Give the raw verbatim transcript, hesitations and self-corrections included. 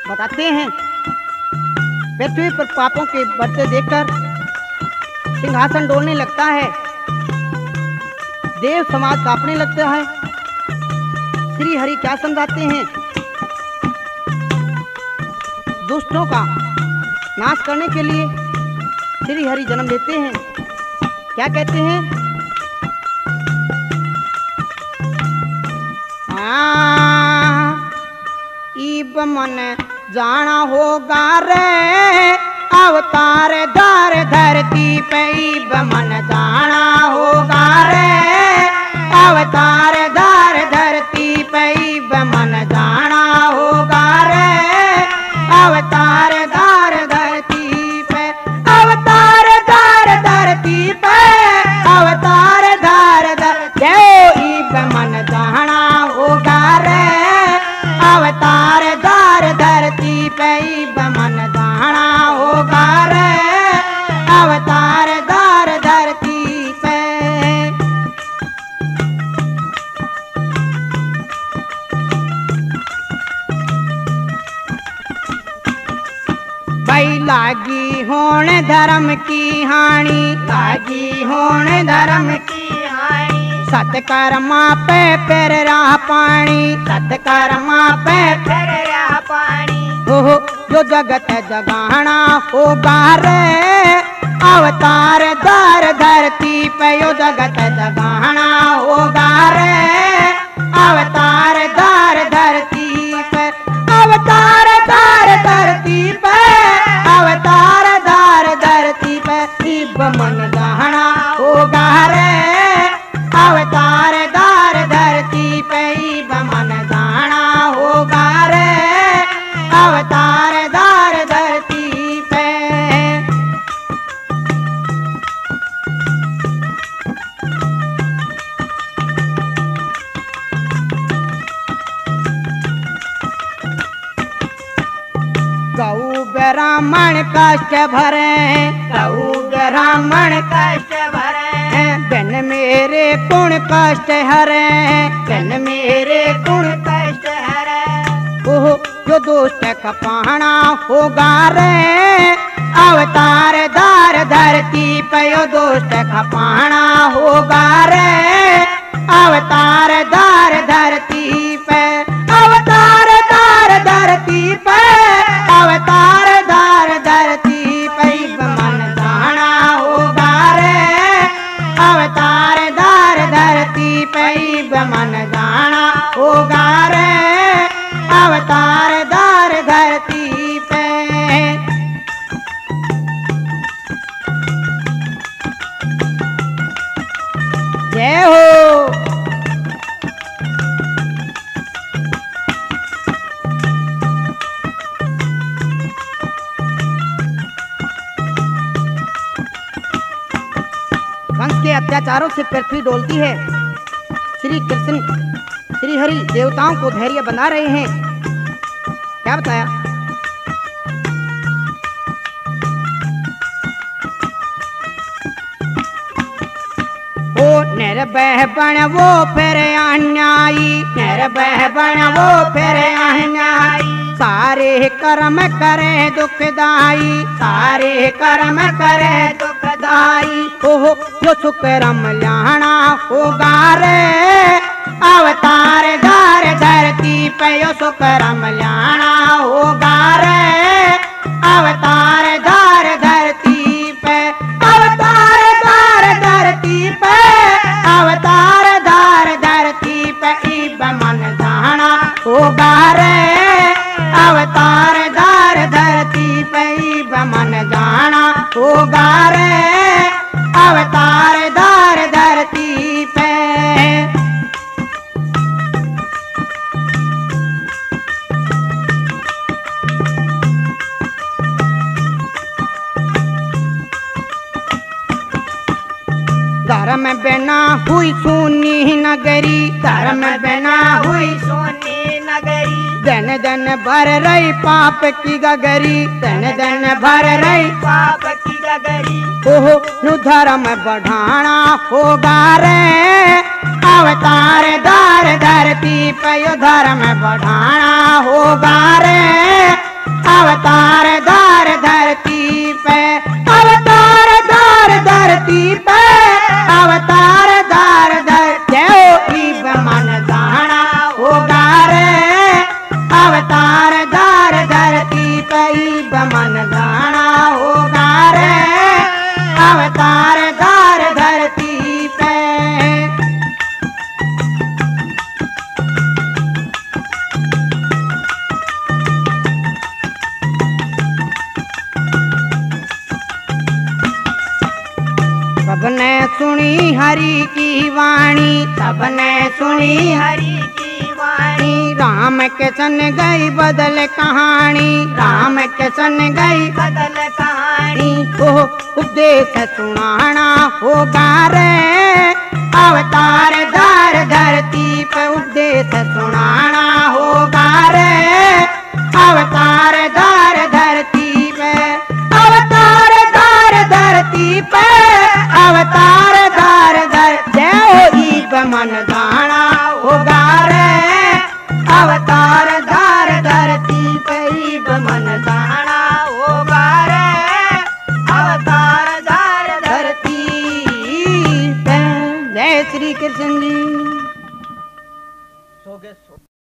बताते हैं पृथ्वी पर पापों के बढ़ते देखकर सिंहासन डोलने लगता है, देव समाज कांपने लगता है। श्री हरि क्या समझाते हैं? दुष्टों का नाश करने के लिए श्री हरि जन्म लेते हैं। क्या कहते हैं? ईब मन जाना होगा रे अवतार धार धरती पे, ईब मन जाना होगा रे अवतार धार धरती पे, ईब मन जाना होगा रे अवतार धार धरती पे, अवतार धार धरती पे, अवतार धार धरती, ईब मन जाना होगा रे अवतार धार धरती पे, ईब मन जाना होगा रे अवतार धार धरती पे। भाई लागी होण धर्म की हानि, लागी होण धर्म की हानि, सतकर्मा पे फिर राह पानी, सतकर्मा पे फिर राह पानी, हो जो जगत जगाना होगा रे अवतार धार धरती पे, यो जगत जगाना होगा रे अवतार धार धरती पे, अवतार धार धरती पे, अवतार धार धरती पे, ईब मन जाना होगा रे अवतार धार धरती पे, ईब मन जाना होगा रे अवतार धार धरती पे। गौ ब्राह्मण कष्ट भरे, गौ ब्राह्मण कष्ट भरे, बिन मेरे गुण कष्ट हरे, बिन मेरे गुण कष्ट हरे, ओह जो दुष्ट कपाना होगा रे अवतार धार धरती पे, यो दुष्ट कपाना होगा रे अवतार धार धरती पे, अवतार धार धरती पे, अवतार धार धरती पे, ईब मन जाना होगा रे अवतार धार धरती पे, ईब मन जाना होगा रे अवतार धार धरती पे। जय हो। कंस के अत्याचारों से पृथ्वी डोलती है। श्री कृष्ण श्री हरि देवताओं को धैर्य बना रहे हैं। क्या बताया? ओ निर्भय बन वो फिर अन्यायी, निर्भय बन वो फिर अन्यायी, सारे कर्म करे दुखदाई, सारे कर्म करे दुखदाई, ओह जो सुकर्म लाना होगा रे अवतार धार धरती पे, यो सुकर्म लाना होगा रे अवतार धार धरती पे, अवतार धार धरती पे, अवतार धार धरती पे, ईब मन जाना होगा रे अवतार धार धरती पे, ईब मन जाना होगा रे अवतार धार धरती पे। धर्म बिना हुई सुनी नगरी, धर्म बिना हुई सुनी नगरी, दिन दिन भर रही पाप की गगरी, दिन दिन भर रही पाप की गगरी, ओह नु धर्म बढ़ाना होगा रे अवतार धार धरती पे, यो धर्म बढ़ाना होगा रे अवतार धार धरती पे, अवतार धार धरती पे, अवतार धार धर जय मन जाना होगा रे, अवतार धार धरती पे मन जाना होगा रे, अवतार धार धरती पे। सबने सुनी हरि की वाणी, सबने सुनी हरि की वाणी, राम के सन गई बदल कहानी, राम के सन गई बदल कहानी, ओ उपदेश सुनाना होगा रे, अवतार धार धरती पे उपदेश सुनाना होगा रे, अवतार धार धरती पे, अवतार धार धरती पे, अवतार धार धर जय मन जाना होगा रे, अवतार धार धरती पे मन जाना होगा रे, अवतार धार धरती पे। जय श्री कृष्ण जी।